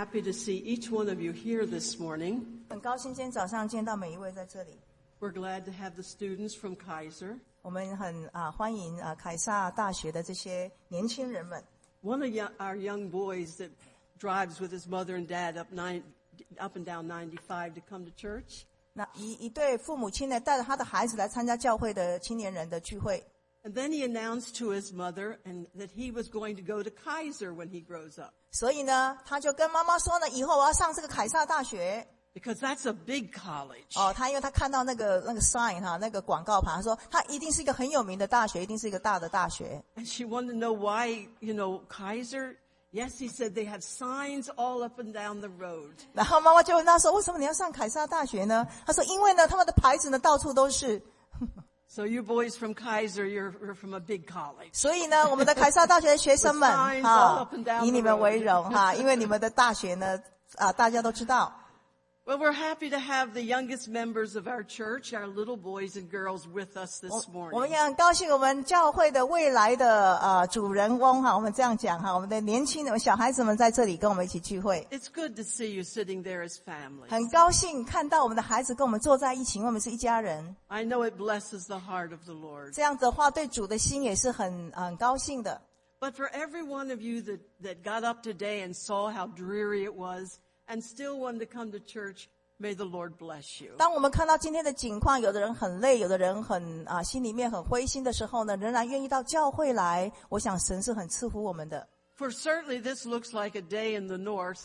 happy to see each one of you here this morning. 很高兴今天早上见到每一位在这里。 We're glad to have the students from Kaiser. 我们很欢迎凯撒大学的这些年轻人们。 One of our young boys that drives with his mother and dad up and down 95 to come to church. 那一对父母亲呢，带着他的孩子来参加教会的青年人的聚会。 And then he announced to his mother that he was going to go to Kaiser when he grows up. 所以呢，他就跟妈妈说呢，以后我要上这个凯撒大学。 Because that's a big college. 因为他看到那个 sign 那个广告牌，他说他一定是一个很有名的大学，一定是一个大的大学。 And she wanted to know why, Kaiser. Yes, he said they have signs all up and down the road. 然后妈妈就问他说，为什么你要上凯撒大学呢？他说，因为呢，他们的牌子呢到处都是。 So you boys from Kaiser, you're from a big college. 所以呢，我们的凯撒大学的学生们以你们为荣因为你们的大学呢大家都知道。 Well, we're happy to have the youngest members of our church, our little boys and girls, with us this morning. 我们也很高兴，我们教会的未来的主人翁我们这样讲我们的年轻人小孩子们在这里跟我们一起聚会。 It's good to see you sitting there as families. 很高兴看到我们的孩子跟我们坐在一起，因为我们是一家人。 I know it blesses the heart of the Lord. 这样子的话，对主的心也是很高兴的。 But for every one of you that got up today and saw how dreary it was, and still wanted to come to church, may the Lord bless you. 当我们看到今天的景况，有的人很累，有的人很心里面很灰心的时候呢，仍然愿意到教会来，我想神是很赐福我们的。 For certainly this looks like a day in the north,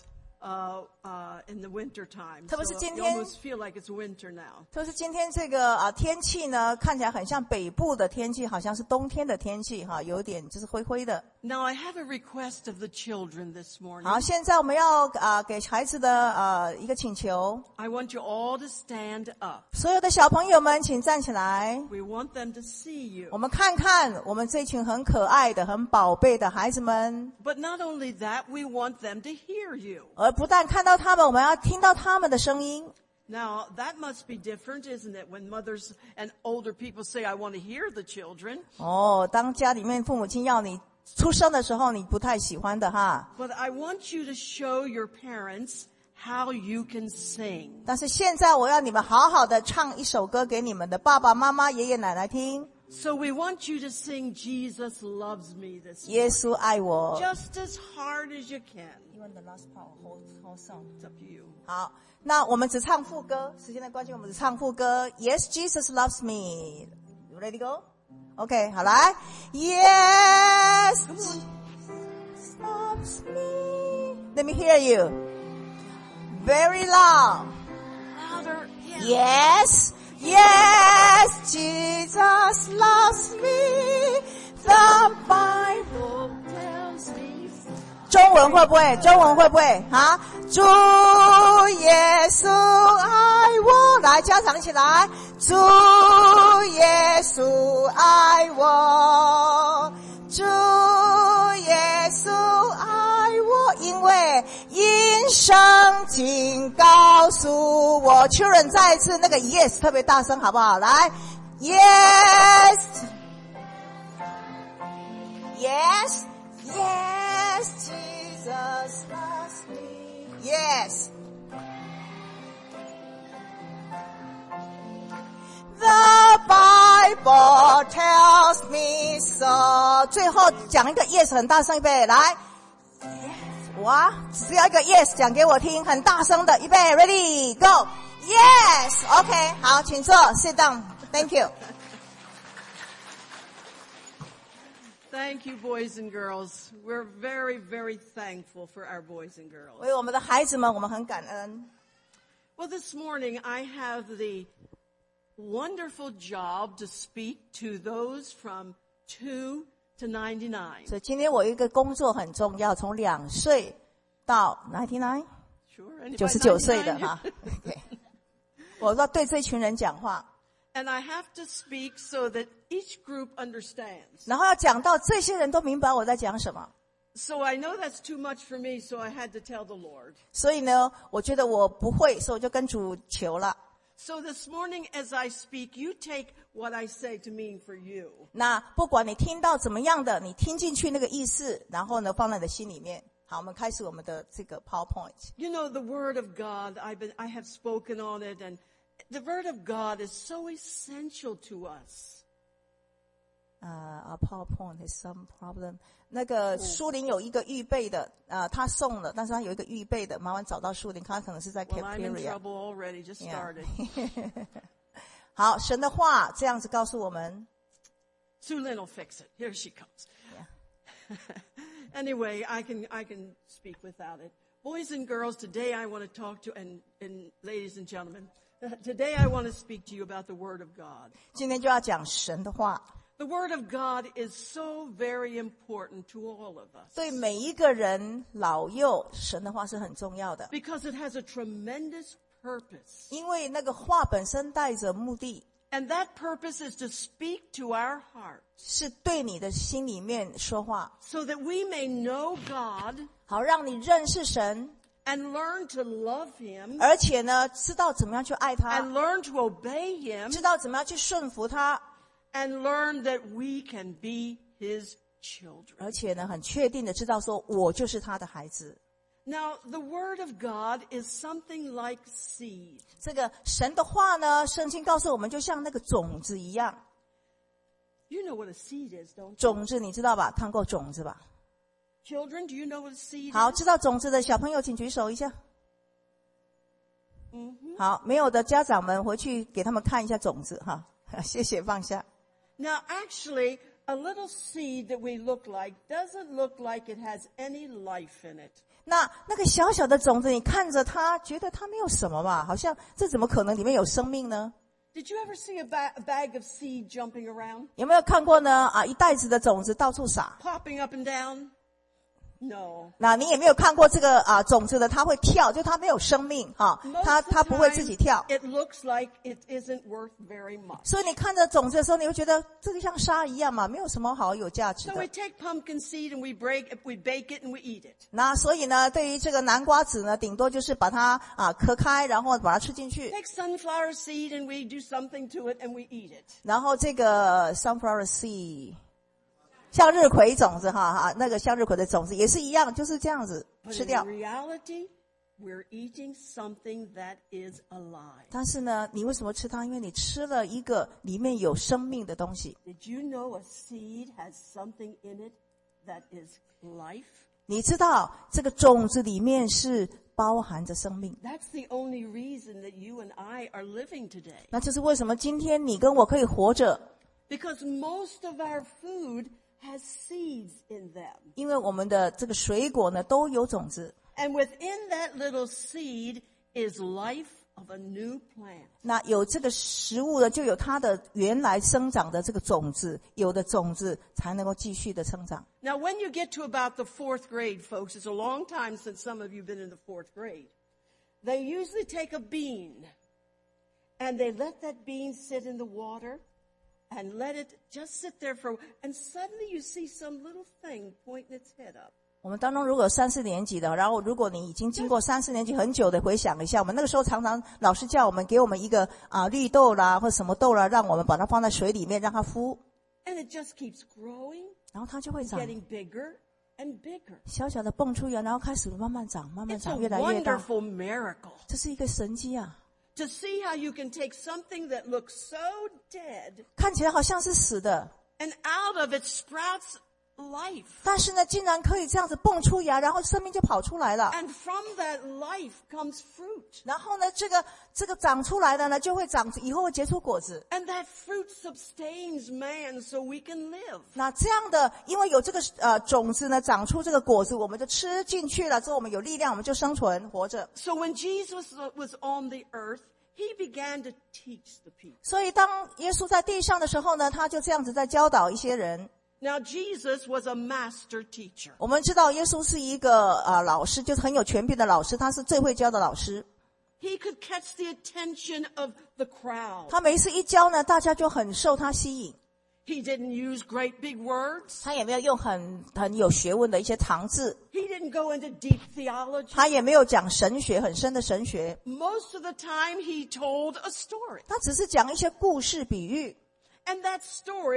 in the winter time. 特别是 So 今 you 天 almost feel like it's winter now. 就是今天这个天气呢，看起来很像北部的天气，好像是冬天的天气有点就是灰灰的。 Now I have a request of the children this morning. 好，现在我们要给孩子的一个请求。 I want you all to stand up. 所有的小朋友们，请站起来。 We want them to see you. 我们看看我们这群很可爱的、很宝贝的孩子们。 But not only that, we want them to hear you. 而不但看到他们，我们要听到他们的声音。 Now, that must be different, isn't it, when mothers and older people say, I want to hear the children. 当家里面父母亲要你出生的时候，你不太喜欢的 But I want you to show your parents how you can sing. 但是现在我要你们好好的唱一首歌给你们的爸爸妈妈、爷爷奶奶听。 So we want you to sing Jesus Loves Me this morning. 耶稣爱我。 Just as hard as you can. You want the last part or whole song? It's up to you. 好，那我们只唱副歌，时间的关系，我们只唱副歌。Yes, Jesus loves me. You ready to go? OK， 好来。Yes, Jesus loves me. Let me hear you. Very loud. Louder. Yes, yes, Jesus loves me. The Bible tells me. 中文会不会？中文会不会？主耶稣爱我，来家长一起来。主耶稣爱我，主耶稣爱我，因为因圣经告诉我。Children 再一次那个 yes 特别大声好不好？来 yes yes yes Jesus loves me yes The Bible tells me so 最后讲一个 yes 很大声预备来 yes 哇只要一个 yes 讲给我听很大声的预备 ready go yes OK 好请坐 sit down thank you Thank you, boys and girls. We're very, very thankful for our boys and girls. 为我们的孩子们我们很感恩 Well, this morning I have the wonderful job to speak to those from 2 to 99. 所以今天我有一个工作很重要从2岁到99 Sure. 99岁的okay. 我要对这群人讲话 And I have to speak so that each group understands. 然后要讲到这些人都明白我在讲什么 So I know that's too much for me, so I had to tell the Lord. 所以呢我觉得我不会所以我就跟主求了 So this morning as I speak, you take what I say to mean for you. 那不管你听到怎么样的你听进去那个意思然后呢放在你的心里面好，我们开始我们的这个 PowerPoint。 You know, the Word of God, I have spoken on it, and the Word of God is so essential to us. Our PowerPoint has some problem. 那个苏林有一个预备的，他送了，但是他有一个预备的，麻烦找到苏林，他可能是在 Well, I'm in cafeteria。 trouble already, just started. 好，神的话这样子告诉我们。 Sue Lynn will fix it. Here she comes. Anyway, I can speak without it. Boys and girls, today I want to talk to, and ladies and gentlemen, today I want to speak to you about the Word of God. 今天就要讲神的话。 The Word of God is so very important to all of us. 对每一个人老幼，神的话是很重要的， Because it has a tremendous purpose. 因为那个话本身带着目的， And that purpose is to speak to our heart 是对你的心里面说话， so that we may know God 好让你认识神， and learn to love Him 而且呢，知道怎么样去爱他， and learn to obey Him 知道怎么样去顺服他， and learn that we can be His children. 而且呢，很确定的知道说，我就是他的孩子。 Now, the Word of God is something like seed. 这个神的话呢，圣经告诉我们，就像那个种子一样。 You know what a seed is, don't you? 种子你知道吧？看过种子吧？ Children, do you know what a seed 好， is? 知道种子的小朋友请举手一下。好，没有的家长们回去给他们看一下种子哈，谢谢放下。 Now, actually, a little seed that we look like doesn't look like it has any life in it. 那个小小的种子，你看着它，觉得它没有什么吧？好像这怎么可能里面有生命呢？ Did you ever see a bag of seed jumping around, 有没有看过呢？一袋子的种子到处撒。 popping up and down? No. 那你也没有看过这个种子的，它会跳，就它没有生命哈， Most 它 of the 它不会 time, 自己跳。 it looks like it isn't worth very much. 所以你看着种子的时候，你会觉得这个像沙一样嘛，没有什么好有价值 So 的 we。take pumpkin seed and we bake it and we eat it. 那所以呢，对于这个南瓜子呢，顶多就是把它磕开，然后把它吃进去。 Take sunflower seed and we do something to it and we eat it. 然后这个 sunflower seed 向日葵种子哈，那个向日葵的种子也是一样，就是这样子 But 吃 in 掉。 reality, we're eating something that is alive. 但是呢，你为什么吃它？因为你吃了一个里面有生命的东西。 Did you know a seed has something in it that is life? 你知道这个种子里面是包含着生命。 That's the only reason that you and I are living today. 那就是为什么今天你跟我可以活着， Because most of our food has seeds in them. 因为我们的这个水果呢都有种子。 And within that little seed is life of a new plant. 那有这个食物呢，就有它的原来生长的这个种子，有的种子才能够继续的生长。 Now, when you get to about the 4th grade, folks, it's a long time since some of you have been in the 4th grade. They usually take a bean and they let that bean sit in the water and let it just sit there for, and suddenly you see some little thing pointing its head up. 我们当中如果有3、4年级的，然后如果你已经经过3、4年级很久的回想一下，我们那个时候常常老师叫我们给我们一个绿豆啦或什么豆啦，让我们把它放在水里面让它孵， And it just keeps growing, 然后它就会长， getting bigger and bigger. 小小的蹦出来，然后开始慢慢长，慢慢 It's 长， a 越来越大。 wonderful miracle 这是一个神迹啊！ to see how you can take something that looks so dead 看起来好像是死的， and out of it sprouts life. 但是呢，竟然可以这样子蹦出芽，然后生命就跑出来了。 And from that life comes fruit. 然后呢，这个长出来的呢，就会长，以后会结出果子。 And that fruit sustains man so we can live. 那这样的，因为有这个种子呢，长出这个果子，我们就吃进去了，之后我们有力量，我们就生存活着。 So when Jesus was on the earth, he began to teach the people. 所以当耶稣在地上的时候呢，他就这样子在教导一些人。 Now Jesus was a master teacher. 我们知道耶稣是一个老师，就是很有权柄的老师，他是最会教的老师。 He could catch the attention of the crowd. 他每一次一教呢，大家就很受他吸引。 He didn't use great big words. 他也没有用很有学问的一些长字， He didn't go into deep theology. 他也没有讲神学很深的神学， Most of the time he told a story. 他只是讲一些故事比喻。 And that story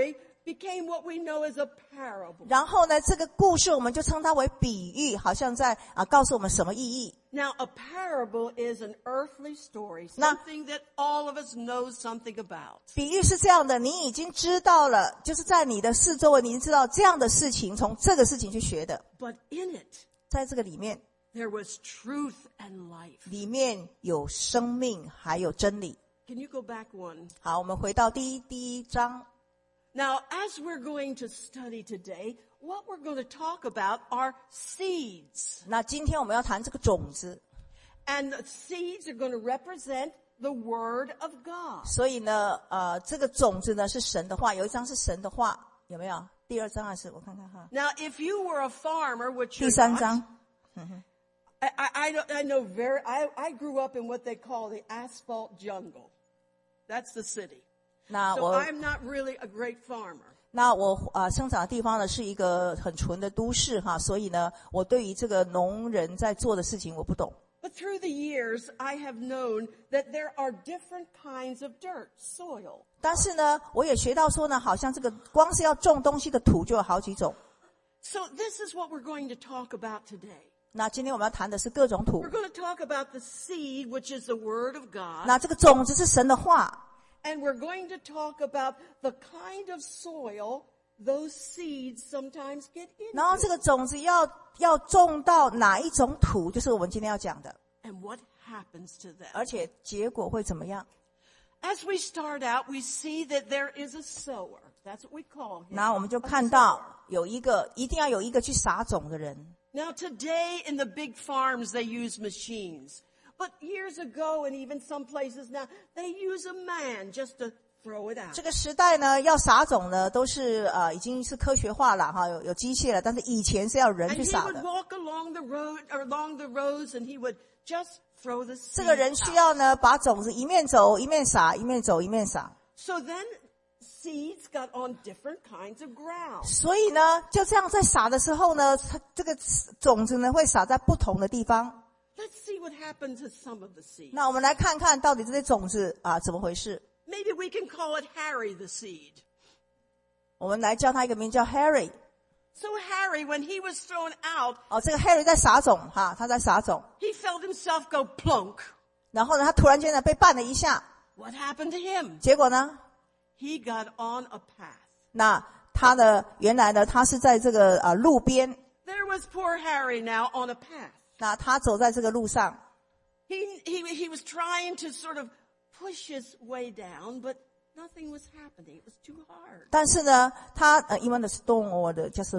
became what we know as a parable. 然后呢，这个故事我们就称它为比喻，好像在告诉我们什么意义。 Now, a parable is an earthly story, something that all of us know something about. 比喻是这样的，你已经知道了，就是在你的四周围，你已经知道这样的事情，从这个事情去学的。 But in it, 在这个里面， there was truth and life. 里面有生命，还有真理。 Can you go back one? 好，我们回到第一章。 Now, as we're going to study today, what we're going to talk about are seeds. 那今天我们要谈这个种子。 And the seeds are going to represent the Word of God. 所以呢，这个种子呢是神的话，有一章是神的话，有没有？第二章还是我看看哈。 Now, if you were a farmer, which 第 you're 三 not, 章。 I know I grew up in what they call the asphalt jungle. That's the city. 那 So 我 I'm not really a great farmer. 生长的地方呢是一个很纯的都市哈，所以呢，我对于这个农人在做的事情我不懂。 But through the years, I have known that there are different kinds of dirt, soil. 但是呢，我也学到说呢，好像这个光是要种东西的土就有好几种。 So this is what we're going to talk about today. 那今天我们要谈的是各种土 We're。going to talk about the seed, which is the Word of God. 那这个种子是神的话。 And we're going to talk about the kind of soil those seeds sometimes get 然后 into. 这个种子要种到哪一种土，就是我们今天要讲的， And what happens to them. 而且结果会怎么样。 As we start out, we see that there is a sower. That's what we call him. 然后我们就看到一定要有一个去撒种的人。 Now today in the big farms, they use machines. But years ago, and even some places now, they use a man just to throw it out. 这个时代呢，要撒种呢，都是已经是科学化了哈，有机械了，但是以前是要人 And 去 he 撒 would 的。 walk along the road, or along the rows, and he would just throw the 这 seed 个人需 out. 要呢，把种子一面走一面撒，一面走一面撒。 So then seeds got on different kinds of ground. 所以呢，就这样在撒的时候呢，它这个种子呢会撒在不同的地方。 Let's see what happened to some of the seeds. 那我们来看看到底这些种子怎么回事。 Maybe we can call it Harry the seed. 我们来叫他一个名叫 Harry。 So Harry, when he was thrown out, 这个 Harry 在撒种哈，他在撒种。 he felt himself go plunk. 然后呢，他突然间呢被绊了一下， What happened to him? 结果呢， He got on a path. 那他的原来呢，他是在这个路边， There was poor Harry now on a path. 那他走在这个路上， He was trying to sort of push his way down, but nothing was happening. It was too hard. 但是呢，他英文的 stone or 的就是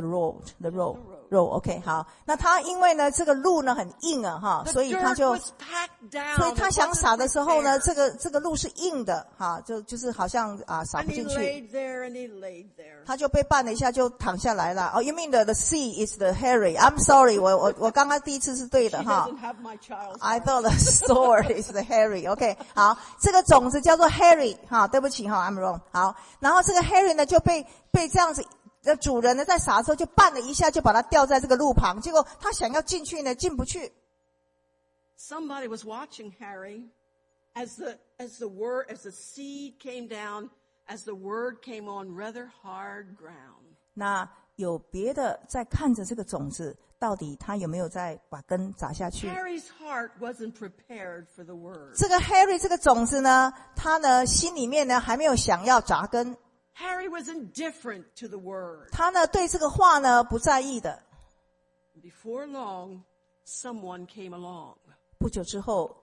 road，OK 好。那他因为呢这个路呢很硬哈， The 所以 dirt 他就 was packed down. 所以他 It 想 wasn't 撒的时候呢， prepared. 这个路是硬的哈，就是好像撒 And 不 he 进去， laid there and he laid there. 他就被绊了一下就躺下来了。You mean the sea is the Harry? I'm sorry， 我刚刚第一次是对 She 的哈。 doesn't have my child's I heart. thought the sword is the Harry. OK， 好，这个种子叫做 Harry。好，对不起哈 ，I'm wrong。好，然后这个 Harry 呢就被这样子，主人呢在撒的时候就绊了一下，就把它吊在这个路旁。结果他想要进去呢，进不去。 Somebody was watching Harry as the seed came down, as the word came on rather hard ground. 那有别的在看着这个种子，到底他有没有在把根砸下去？ Harry's heart wasn't prepared for the word. 这个 Harry 这个种子呢，他呢心里面呢还没有想要扎根， Harry was indifferent to the word. 他呢对这个话呢不在意的。 Before long, someone came along, 不久之后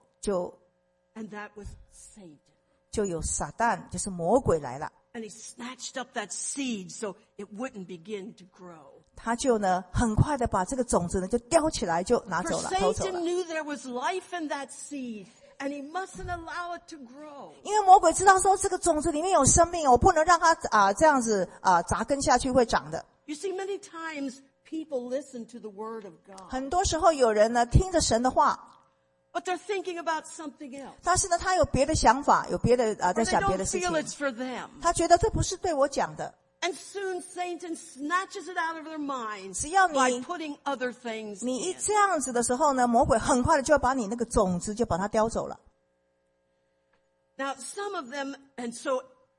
and that was Satan. 就有撒旦，就是魔鬼来了。 And he snatched up that seed so it wouldn't begin to grow. 他就呢很快的把这个种子呢就叼起来就拿 For 走了，偷走 Satan 了。 knew there was life in that seed, and he mustn't allow it to grow. 因为魔鬼知道说这个种子里面有生命，我不能让它这样子扎根下去会长的。 You see, many times people listen to the word of God, 很多时候有人呢听着神的话， but they're thinking about something else. 但是呢他有别的想法，有别的在 Or they 想别 don't 的事 feel 情， it's for them. 他觉得这不是对我讲的。 And soon Satan snatches it out of their minds 只要你 by putting other things 你一 in. 这样子的时候呢，魔鬼很快的就要把你那个种子就把它叼走了。 Now, some of them, and so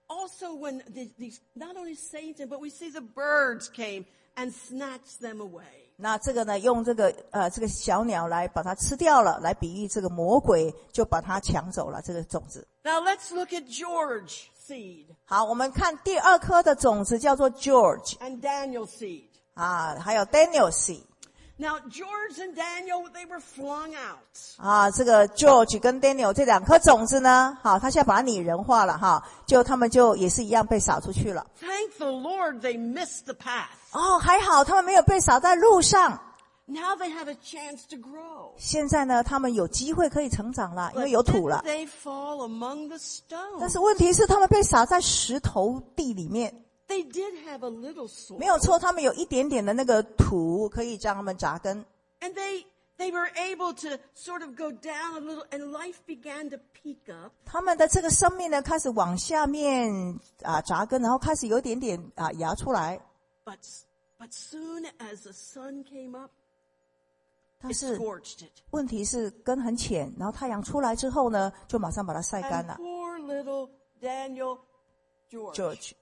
also when these not only Satan, but we see the birds came and snatched them away. 那这个呢，用这个小鸟来把它吃掉了，来比喻这个魔鬼就把它抢走了这个种子。 Now let's look at George seed. 好，我们看第二颗的种子叫做 George and Daniel seed. 还有 Daniel seed。 Now George and Daniel, they were flung out. 这个 George 跟 Daniel 这两颗种子呢，他现在把它拟人化了他们就也是一样被撒出去了。 Thank the Lord they missed the path. 还好他们没有被撒在路上。 Now they have a chance to grow. 现在呢，他们有机会可以成长了，因为有土了。 They fall among the stones. 但是问题是，他们被撒在石头地里面。 They did have a little soil. 没有错，他们有一点点的那个土可以让他们扎根。 And they were able to sort of go down a little, and life began to peak up. 他们的这个生命呢，开始往下面扎根，然后开始有一点点芽出来。 But soon as the sun came up, 但 it 是 scorched it. 问题是根很浅，然后太阳出来之后呢，就马上把它晒干 And 了。 poor little Daniel George，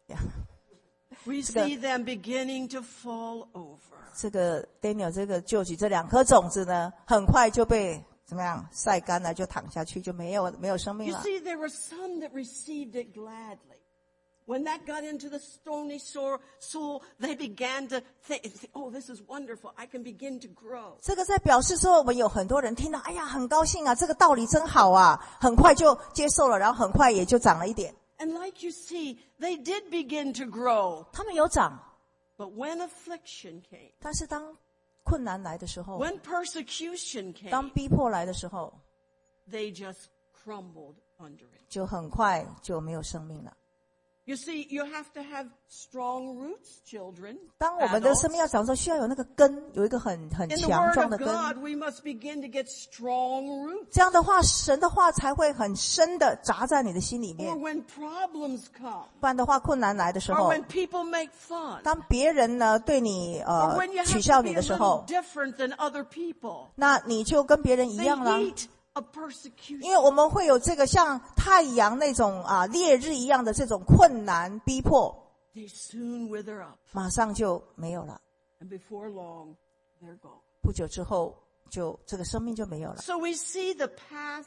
we see them beginning to fall over. 这个 Daniel 这个 George 这两颗种子呢，很快就被怎么样晒干了，就躺下去，就没有生命 You 了。 see, there were some that received it gladly. When that got into the stony soul, they began to think, oh, this is wonderful. I can begin to grow. 这个在表示说，我们有很多人听到，哎呀，很高兴啊，这个道理真好啊，很快就接受了，然后很快也就长了一点。 And like you see, they did begin to grow. 他们有长， But when affliction came, 但是当困难来的时候， when persecution 当 came, 逼迫来的时候， they just crumbled under it. 就很快就没有生命了。 You see, you have to have strong roots, children. 当我们的 adults. 生命要长的时候，需要有那个根，有一个很 In the 强 Word 壮 of 的根。 God, we must begin to get strong roots. 这样的话，神的话才会很深的扎在你的心里 Or 面。 when problems come, 不然的话，困难来的时 or 候， when people make fun, 当别人呢对你 or when you 取 have 笑 to 你 be 的 a 时 little 候， different than other people. 那你就跟别人一 The 样啦。 heat of persecution. 因为我们会有这个像太阳那种烈日一样的这种困难逼迫， They soon wither up, 马上就没有了。 and before long, they're gone. 不久之后，就这个生命就没有了。 So we see the path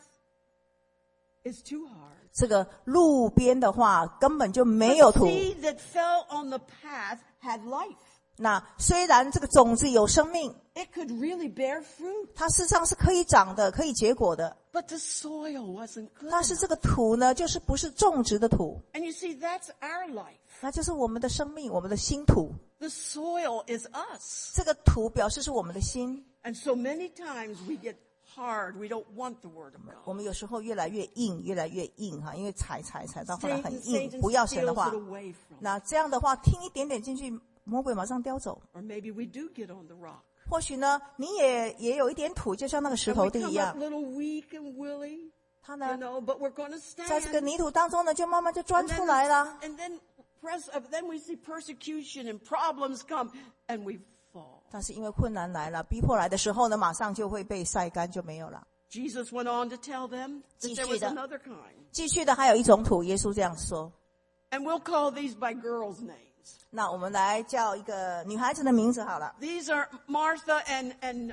is too hard. 这个路边的话根本就没有 The 土。 seed that fell on the path had life. 那虽然这个种子有生命， It could really bear fruit, 它事实上是可以长的，可以结果的。 but the soil wasn't good 但是 enough. 这个土呢，就是不是种植的土， And you see, that's our life. 那就是我们的生命，我们的心土。 The soil is us. 这个土表示是我们的心。 And so many times we get hard. We don't want the word of 我 God. 们有时候越来越硬，越来越硬哈，因为踩到后来很 Satan 硬，不要神的 steals 话 it，away from us. 那这样的话听一点点进去，魔鬼马上叼走。 Or maybe we do get on the rock. 或许呢，你也有一点土，就像那个石 And 头 we 地一 come 样 up，a little weak and willy, 它 you 呢 know, but we're going to 在这个 stand. 泥土当中呢，就慢慢就钻出来了。 And then we see persecution and problems come, and we fall. 但是因为困难来了，逼迫来的时候呢，马上就会被晒干，就没有了。 Jesus went on to tell them that there was 继续的。 another kind. 继续的还有一种土，耶稣这样说。 And we'll call these by girls' names. 那我们来叫一个女孩子的名字好了 These are Martha and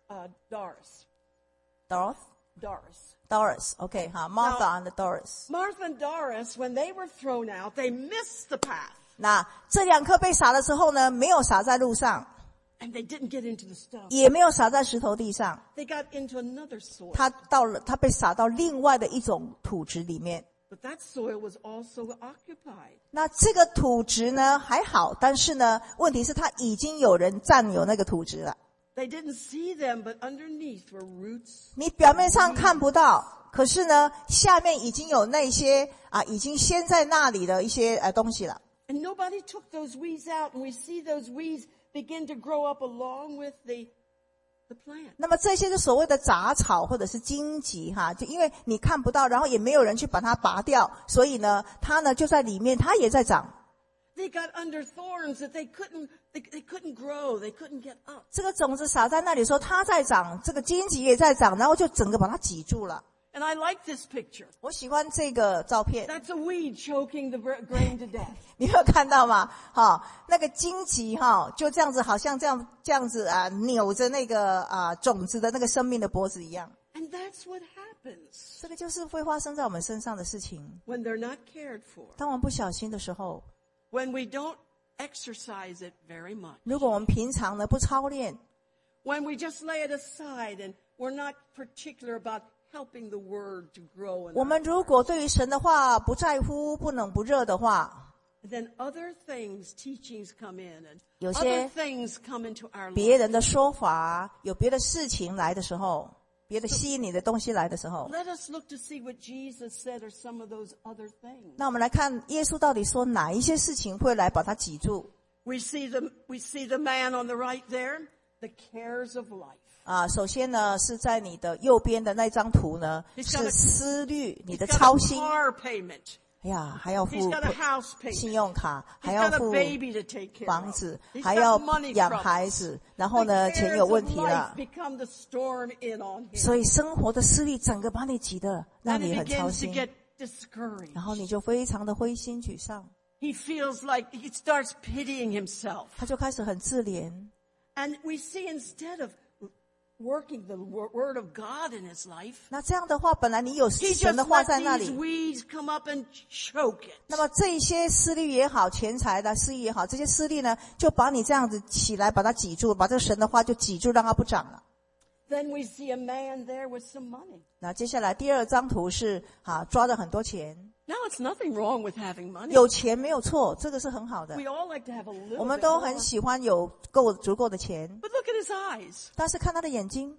Doris. Doris。OK， 好 ，Martha and Doris。 Martha and Doris, when they were thrown out, they missed the path. 那这两颗被撒了之后呢，没有撒在路上， And they didn't get into the stone. 也没有撒在石头地上， They got into another soil. 它被撒到另外的一种土质里面。 But that soil was also occupied. 那这个土质呢还好，但是呢，问题是它已经有人占有那个土质了。 They didn't see them, but underneath were roots. 你表面上看不到，可是呢，下面已经有那些已经先在那里的一些东西了。 And nobody took those weeds out, and we see those weeds begin to grow up along with the plant. 那么这些是所谓的杂草或者是荆棘哈，就因为你看不到，然后也没有人去把它拔掉，所以呢，它呢就在里面，它也在长。 They got under thorns that they couldn't grow, they couldn't get up. 这个种子撒在那里的时候，它在长，这个荆棘也在长，然后就整个把它挤住了。 And I like this picture. 我喜欢这个照片。 That's a weed choking the grain to death. 你有看到吗？那个荆棘就这样子，好像这样子啊，扭着那个种子的那个生命的脖子一样。 And that's what happens 这个就是会发生在我们身上的事情。 when they're not cared for. 当我们不小心的时候， When we don't exercise it very much. 如果我们平常呢不操练， When we just lay it aside and we're not particular about helping the word to grow in 我 our 们如果对于神的话不在乎、不冷不热的话， then other things, teachings come in and 有些 other things come into our 别 life. 人的说法，有别的事情来的时候，别的吸引你的东西来的时候， Let us look to see what Jesus said are some of those other things. 那我们来看耶稣到底说哪一些事情会来把它挤住。 We see the man on the right there, the cares of life. 首先呢是在你的右边的那张图呢， He's got a- 是思虑你 He's 的 got 操 a 心。 car payment. 哎呀，还要 He's 付 got a house 信 payment. 用卡， He's 还要 got a 付 baby to take care 房 of. 子， He's 还 got 要 money 养 troubles. 孩子，然后 The 呢钱 cares 有 of 问题了 life， become the storm in on him. 所以生活的思虑整个把你挤得让 And 你 he 很操 begins to 心， get discouraged. 然后你就非常的灰心沮丧， He feels like he starts pitying himself. 他就开始很自怜。 And we see instead of working the word of God in his life, 那这样的话，本来你有 he 神 just 的话 let 在那 these 里， weeds come up and choke it. 那么这一些思虑也好，钱财的思虑也好，这些思虑呢，就把你这样子起来，把它挤住，把这个神的话就挤住，让它不长了。 Then we see a man there with some money. 那接下来第二张图是抓了很多钱， Now, it's nothing wrong with having money. 有钱没有错，这个是很好的 We，all like to have a little 我们 bit 都 more. 很喜欢有足够的钱， But look at his eyes. 但是看他的眼睛，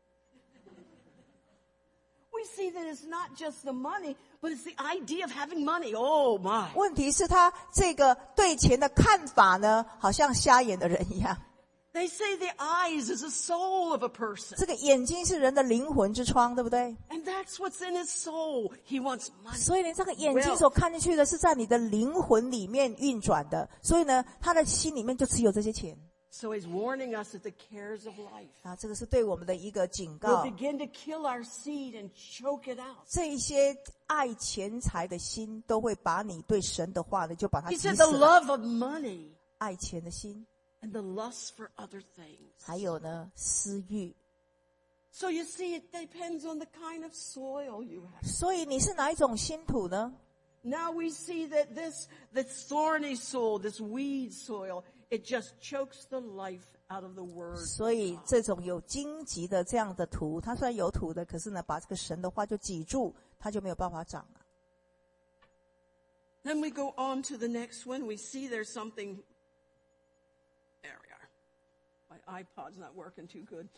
We see that it's not just the money, but it's the idea of having money. Oh my. 问题是他这个对钱的看法呢，好像瞎眼的人一样。 They say the eyes is the soul of a person. 这个眼睛是人的灵魂之窗，对不对？ And that's what's in his soul. He wants money. 所以呢，这个眼睛所看进去的是在你的灵魂里面运转的，所以呢，他的心里面就只有这些钱。 So he's warning us that the cares of life 这个是对我们的一个警 will 告。 begin to kill our seed and choke it out. 这一些爱钱财的心，都会把你对神的话呢，就把它 He 挤 said 死 the 了。 love of money 爱钱的心， and the lust for other things. 还有呢，私欲。 So you see, it depends on the kind of soil you have. 所以你是哪一种心土呢？ Now we see that this thorny soil, this weed soil, it just chokes the life out of the word. 所以这种有荆棘的这样的土，它虽然有土的，可是呢，把这个神的话就挤住，它就没有办法长了。 Then we go on to the next one. We see there's something. There we are. My iPod's not working too good.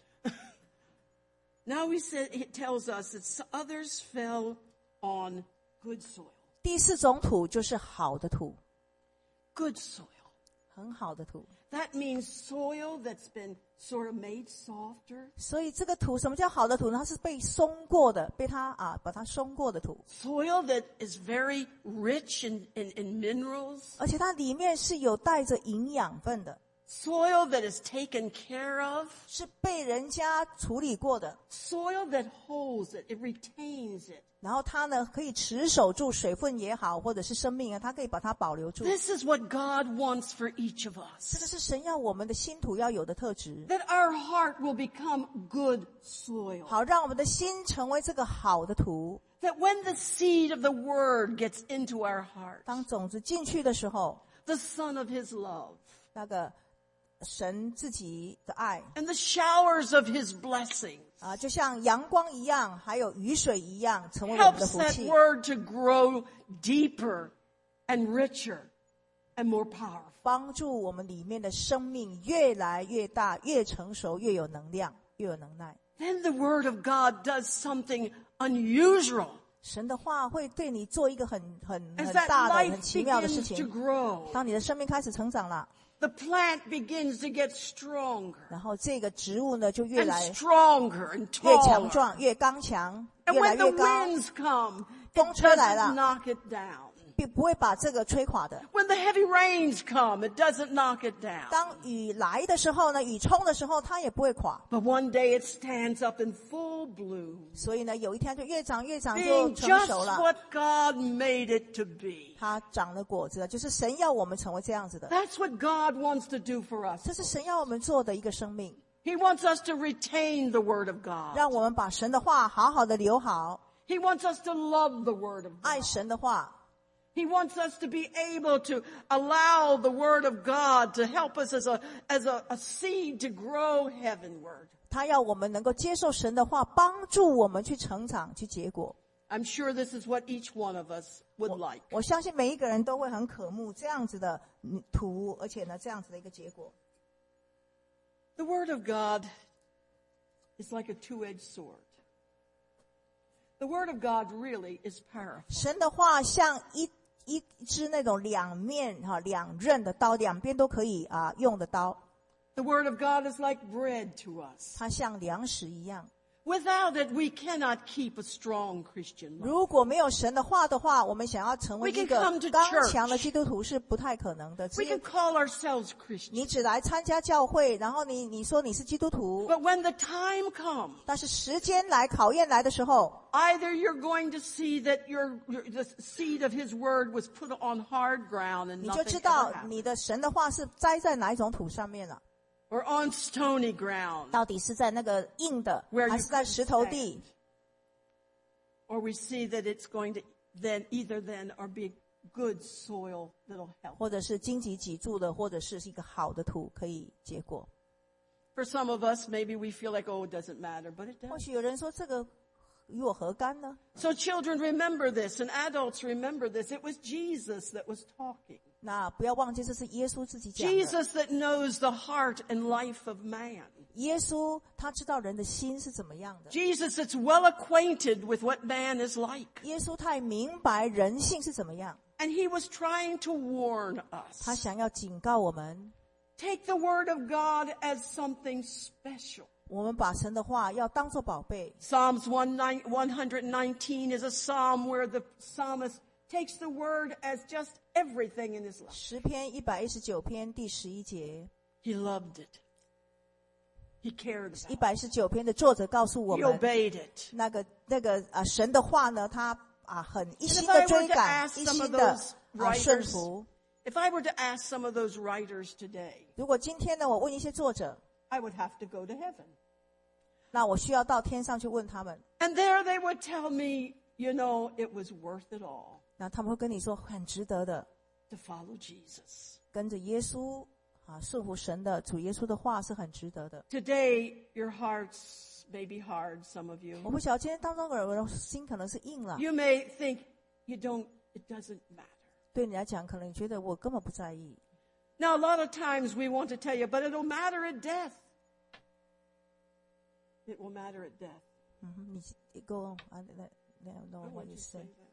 Now it tells us that others fell on good soil. 第四种土就是好的土， Good soil. 很好的土。 That means soil that's been sort of made softer. 所以这个土，什么叫好的土呢？它是被松过的，被它把它松过的土， Soil that is very rich in minerals. 而且它里面是有带着营养分的， Soil that is taken care of. 是被人家处理过的。 Soil that holds it. It retains it. 然后它呢，可以持守住水分也好，或者是生命它可以把它保留住。 This is what God wants for each of 这个 us. 是神要我们的心土要有的特质， That our heart will become good soil. 好让我们的心成为这个好的土。 That when the seed of the word gets into our heart, 当种子进去的时候， the son of his love, 那个神自己的爱 and the showers of his blessing, 就像阳光一样，还有雨水一样，成为我们的 helps 福 that 气。 word to grow deeper and richer and more powerful. 帮助我们里面的生命越来越大，越成熟，越有能量，越有能耐。 Then the word of God does something unusual 神的话会对你做一个很 as that 大的、 life 很奇妙的事 begins to 情。 grow. 当你的生命开始成长了， The plant begins to get stronger 然后这个植物呢就越 and 来 stronger and 越强 taller. 壮，越刚强， And 越来 when the 越高。 winds come, 风 it 吹来了， doesn't knock it down. 并不会把这个吹垮的。 When the heavy rains come, it doesn't knock it down. 当雨来的时候呢，雨冲的时候，它也不会垮。 But one day it stands up in full bloom, 所以呢，有一天就越长越长， being 就成 just 熟了。 what God made it to be. 它长了果子了，就是神要我们成为这样子的。 That's what God wants to do for us. 这是神要我们做的一个生命， He wants us to retain the Word of God. 让我们把神的话好好的留好， He wants us to love the Word of 爱 God. 神的话。 He wants us to be able to allow the Word of God to help us as a seed to grow heavenward. 他要我们能够接受神的话，帮助我们去成长，去结果。 I'm sure this is what each one of us would like. 我相信每一个人都会很渴慕这样子的图，而且呢，这样子的一个结果。 The Word of God is like a two-edged sword. The Word of God really is powerful. 神的话像一支那种两刃的刀，两边都可以用的刀。 The Word of God is like bread to us. 它像粮食一样。 Without it, we cannot keep a strong Christian life. 如果没有神的话的话，我们想要成为 We 一 can 个 come to 刚 church. 强的基督徒是不太可能的。 We can call ourselves Christians. 你只来参加教会，然后你说你是基督徒， But when the time comes, 但是时间来考验来的时候， either you're going to see that the seed of His Word was put on hard ground and 你就知 nothing 道 ever happened, 你的神的话是栽在哪一种土上面了。 or on stony ground, 到底是在那个硬的， Where you 还是在石头地？ or we see that it's going to then or be good soil that'll help. 或者是荆棘脊柱的，或者是一个好的土可以结果。 For some of us, maybe we feel like, oh, it doesn't matter, but it 或 does. 许有人说这个与我何干呢？ So children remember this, and adults remember this. It was Jesus that was talking. 那不要忘记，这是耶稣自己讲的。 Jesus that knows the heart and life of man. 耶稣他知道人的心是怎么样的。 Jesus that's well acquainted with what man is like. 耶稣太明白人性是怎么样， And he was trying to warn 他 us. 想要警告我们， Take the word of God as something special. 我们把神的话要当作宝贝。 Psalms 119 is a psalm where the psalmist takes the word as just everything in his life. 诗篇119篇第11节， He loved it. He cared about it. 119篇的作者告诉我 He 们， obeyed it. 那个神的话呢，他很一 And 心 if 的 I 追 were to 赶， ask 一 some 心 of 的 those 顺 writers, 服。 if I were to ask some of those writers today, 如果今天呢，我问一些作者， I would have to go to heaven. 那我需要到天上去问他们， And there they would tell me, you know, it was worth it all 那他们会跟你说很值得的， to follow Jesus. 跟着耶稣顺服神的主耶稣的话是很值得的。 Today, your hearts may be hard, some of you. 我不晓得今天当中有人心可能是硬了， You may think it doesn't matter. 对你来讲，可能你觉得我根本不在意。 Now, a lot of times we want to tell you, but it'll matter at death. It will matter at death. 你 go on, I don't know I what want you to say. say that.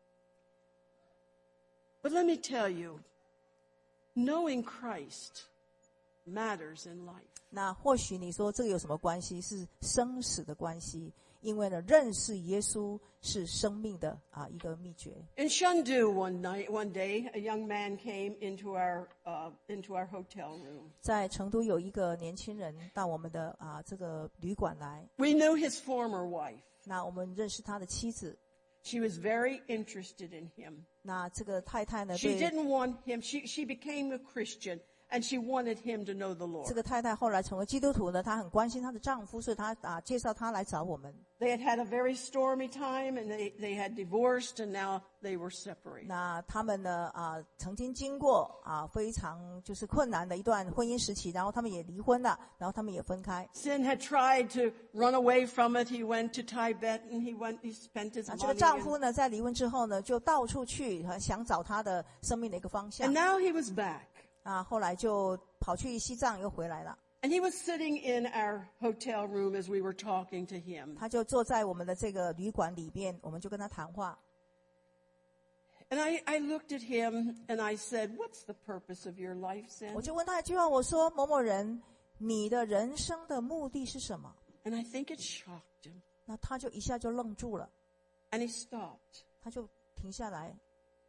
But let me tell you, knowing Christ matters in life. 那或许你说这个有什么关系？是生死的关系，因为呢，认识耶稣是生命的一个秘诀。 In Chengdu one day, a young man came into our hotel room. 在成都有一个年轻人到我们的这个旅馆来， We knew his former wife. 那我们认识他的妻子， She was very interested in him. 那这个太太呢， She 对 didn't want him. She became a Christian, and she wanted him to know the 这 Lord. 个太太后来成为基督徒呢，她很关心她的丈夫，所以她介绍他来找我们。 They had a very stormy time, and they had divorced, and now they were separated. 那他们呢曾经经过非常就是困难的一段婚姻时期，然后他们也离婚了，然后他们也分开。 Sin had tried to run away from it. He went to Tibet, and he spent his 那这个 money. 丈夫呢，在离婚之后呢，就到处去想找他的生命的一个方 And 向 now he was back. 后来就跑去西藏，又回来了。 And he was sitting in our hotel room as we were talking to him. 他就坐在我们的这个旅馆里边，我们就跟他谈话。 And I looked at him and I said, "What's the purpose of your life, 我 Sin?" 就问他一句话，我说：“某某人，你的人生的目的是什么 And I think it shocked him.？” 那他就一下就愣住了， And he stopped. 他就停下来。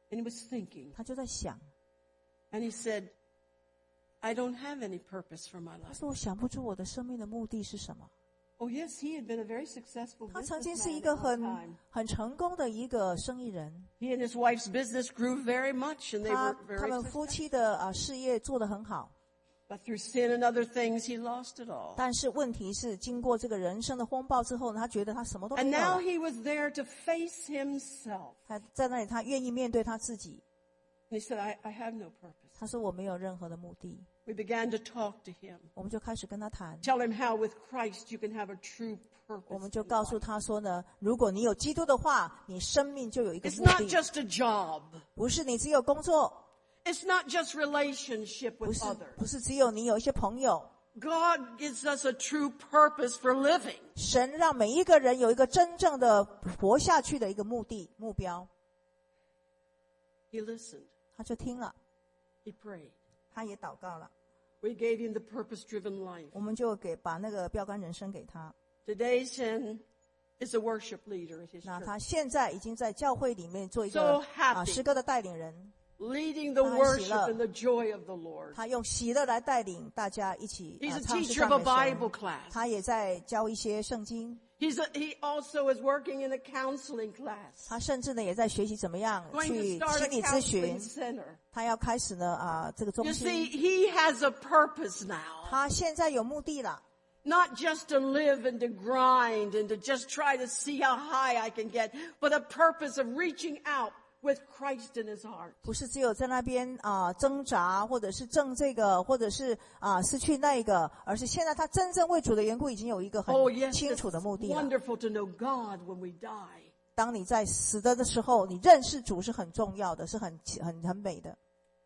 And he was thinking. 他就在想， And he said, I don't have any purpose for my 他 life. 说我想不出我的生命的目的是什么。 Oh, yes, he had been a very successful 他曾经是 businessman 一个 at one time. 很成功的一个生意人， He and his wife's business grew very much, and they 他 were 他 very 们夫 successful. 妻的事业做得很好。 But through sin and other things, he lost it all. 但是问题是，经过这个人生的风暴之后呢，他觉得他什么都没 And 有 now 了。 he was there to face himself. 他在那里，他愿意面对他自己。 And he said, I have no purpose. 他说我没有任何的目的。 We began to talk to him. 我们就开始跟他谈， Tell him how with Christ you can have a true 我们 purpose. 就告诉他说呢，如果你有基督的话，你生命就有一个 It's 目 not 的， just a job. 不是你只有工作， It's not just relationship 不 with 是 others. 只有你有一些朋友。 God gives us a true purpose for living. 神让每一个人有一个真正的活下去的一个目标。 He listened. 他就听了， He prayed. 他也祷告了， We gave him the purpose-driven life. 我们就把那个标杆人生给他。 Today, Sin is a worship leader at his 那 church, 他现在已经在教会里面做一 So 个 happy. 诗歌的带领人， leading the 他很喜乐。 worship and the joy of the Lord. 他用喜乐来带领大家一起 He's a 唱诗 teacher 赞 of 美 a 神 Bible class. 他也在教一些圣经， He also is working in a counseling class. 他甚至呢也在学习怎么样 Going 去 to start 心 a 理咨 counseling 询。 center. 他要开始呢这个中 You 心， see, he has a purpose now. 他现在有目的了。 Not just to live and to grind and to just try to see how high I can get, but a purpose of reaching out with Christ in his heart. 不是只有在那边挣扎，或者是挣这个，或者是失去那个，而是现在他真正为主的缘故，已经有一个很 Oh, yes, 清 it's 楚的目的了。 wonderful to know God when we die. 当你在死的时候，你认识主是很重要的，是很美的。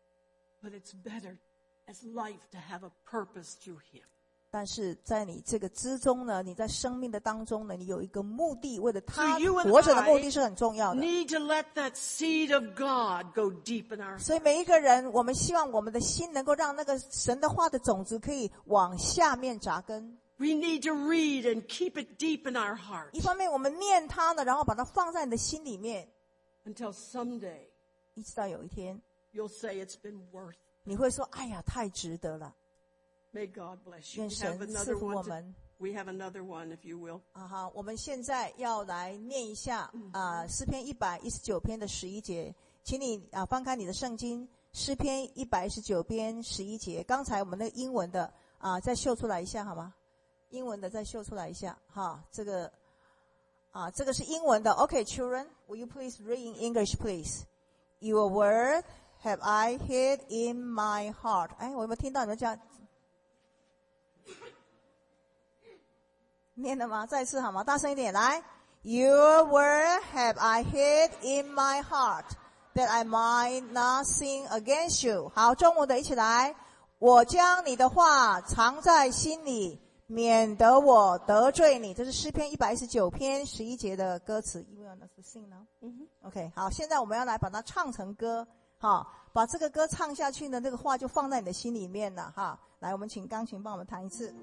But it's better as life to have a purpose through him. 但是在你这个之中呢，你在生命的当中呢，你有一个目的，为了他 So you and 活着的目的是很重要的。 Need to let that seed of God go deep in our 所以每一个人，我们希望我们的心能够让那个神的话的种子可以往下面扎根。 We need to read and keep it deep in our heart 一方面我们念它呢，然后把它放在你的心里面， until someday 一直到有一天 you'll say it's been worth. 你会说：“哎呀，太值得了。 May God bless you. 愿 We have 神 another 赐福我 one. 们。 We have another one, if you will. ” 好，我们现在要来念一下诗篇119篇的11节，请你翻开你的圣经，诗篇119篇11节。刚才我们那个英文的再秀出来一下好吗？英文的再秀出来一下哈，这个是英文的。Okay, children, will you please read in English, please? Your word have I hid in my heart. 哎，我有没有听到你们这样念的吗？再一次好吗？大声一点，来。Your word have I hid in my heart, that I might not sin against you. 好，中文的一起来。我将你的话藏在心里，免得我得罪你。这是诗篇119篇11节的歌词。You want us to sing now? OK， 好，现在我们要来把它唱成歌。好，把这个歌唱下去呢，这个话就放在你的心里面了哈。来，我们请钢琴帮我们弹一次。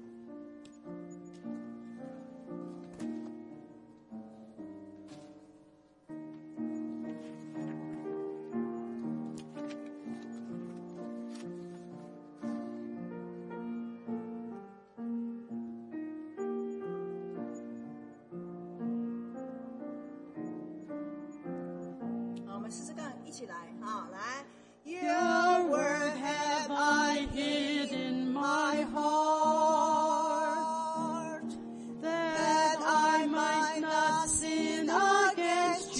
试试看，一起来，好，来。Your word have I hid in my heart, that I might not sin against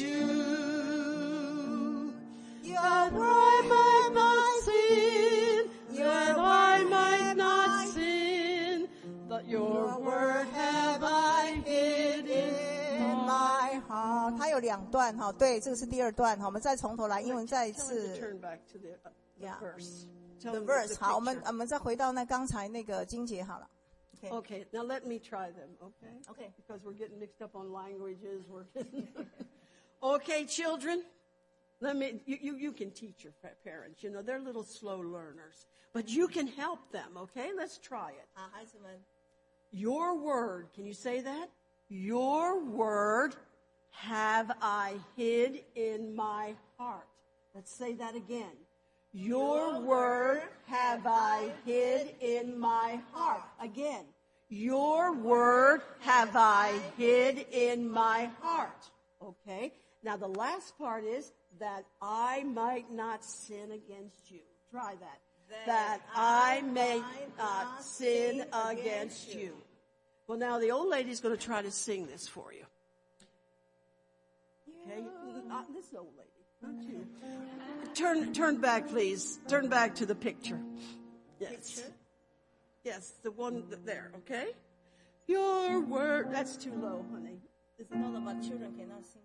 you. That I might not sin, that I might not sin, that your word have I hid in my heart. 它有两段哈，对，这个是第二段哈，我们再从头来，英文再一次。The verse 好，我们再回到那刚才那个经节好了。 Okay, now let me try them, okay? Okay. Because we're getting mixed up on languages. Okay, children, you can teach your parents. You know, they're little slow learners. But you can help them, okay? Let's try it. 好，孩子们。 Your word, can you say that? Your word have I hid in my heart. Let's say that again. Your word have I hid in my heart. Again. Your word have I hid in my heart. Okay? Now the last part is that I might not sin against you. Try that. That I may not sin against you. Well, now the old lady's going to try to sing this for you. Okay? Not this old lady. Not you. Turn back, please. Turn back to the picture. Yes. Picture? Yes, the one there, okay? Your word. That's too low, honey. It's not about children cannot sing.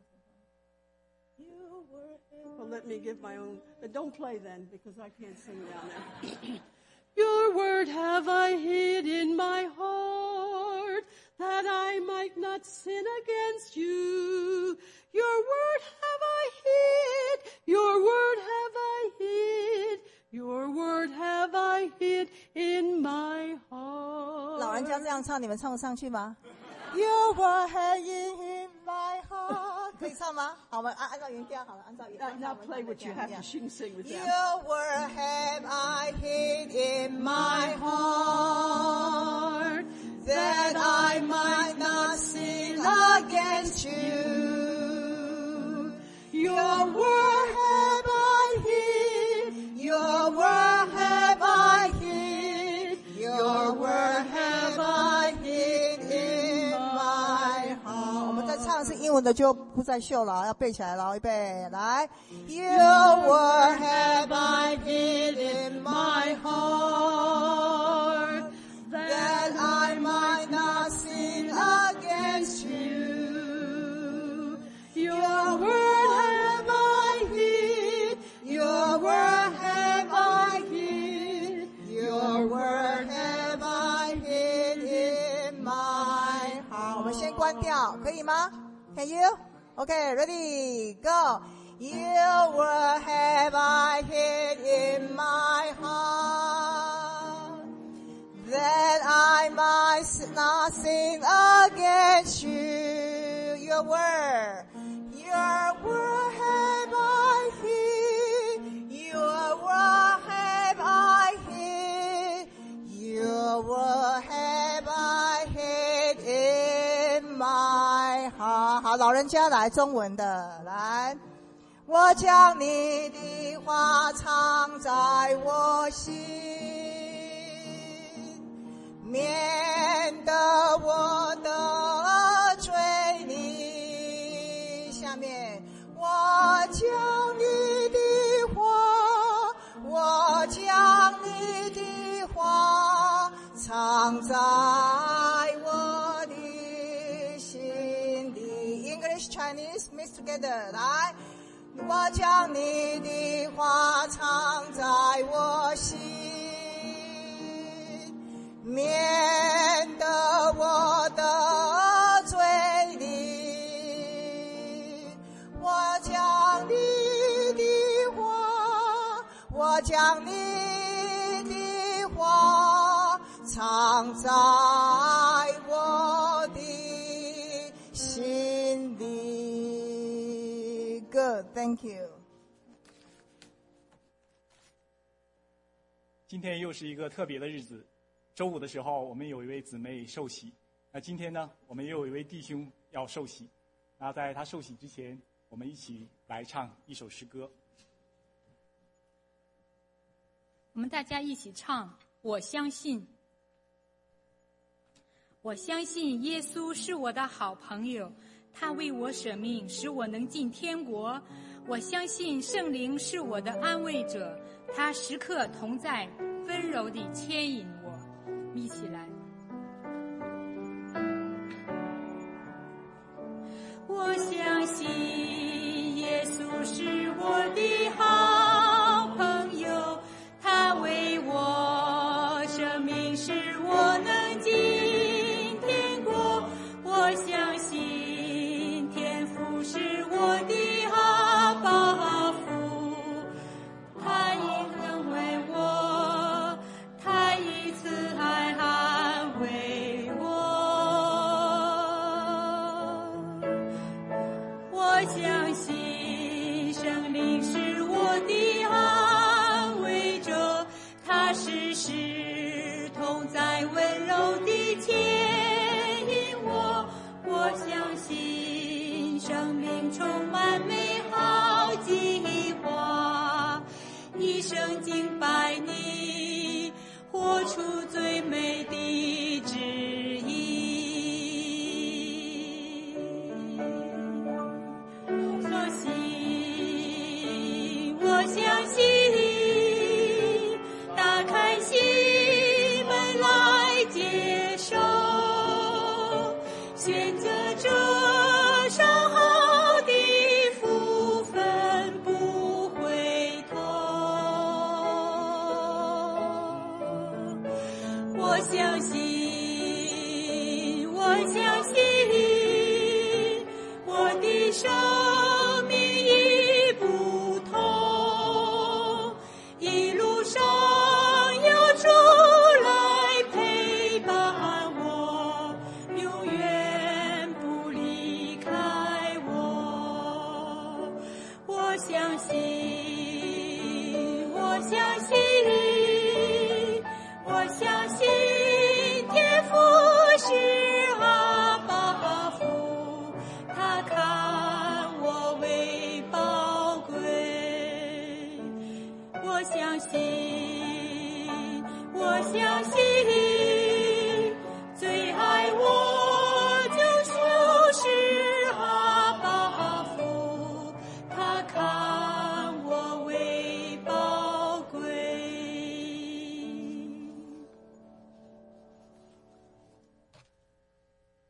Well, let me give my own. Don't play then, because I can't sing down there. Your word have I hid in my heart, that I might not sin against you. Your word have I hid. Your word have I hid. Your word have I hid in my heart. 老人家这样唱，你们唱得上去吗？ Your word have in my heart， 可以唱吗？好，我们按照原调好了，按照原调。 Now play what you have to sing with them. Your word have I hid in my heart, that I might not sin against you. Your word have I hid. Your word have I hid. Your word have I hid in my heart. 我们在唱是英文的就不再秀了，要背起来了，预备，来。Your word have I hid in my heart, that I might not sin against you. Your word have I hid. Your word have I hid. Your word have I hid in my heart. 我们先关掉，可以吗？ Can you? Okay, ready, go. Your word have I hid in my heart, that I might not sin against you. Your word have I hid. Your word have I hid. Your word have I hid in my heart. 好，老人家来，中文的来。我将你的话藏在我心，免得我得罪你。下面，我将你的话，我将你的话藏在我的心里。English Chinese mix together， 来。我将你的话藏在我心，免得我得罪你。我将你的话，我将你的话藏在我的心里。Good, thank you. 今天又是一个特别的日子，周五的时候我们有一位姊妹受洗，那今天呢我们又有一位弟兄要受洗，那在他受洗之前，我们一起来唱一首诗歌。 我们大家一起唱，我相信。我相信耶稣是我的好朋友，他为我舍命，使我能进天国。我相信圣灵是我的安慰者，他时刻同在，温柔地牵引我。一起来。我相信耶稣是我的好朋友，他为我舍命，使我能进天国。我相信天父是我的好保护，他已肯为我，他以慈爱安慰我。我相信圣灵是我生命充满美好计划，一生敬拜你，活出最美的旨意。所信，我相信，打开心门来接受，选择这上好的福分，不回头。我相信，我相信，我的生命已不同，一路上有主来陪伴我，永远不离开我。我相信，我相信。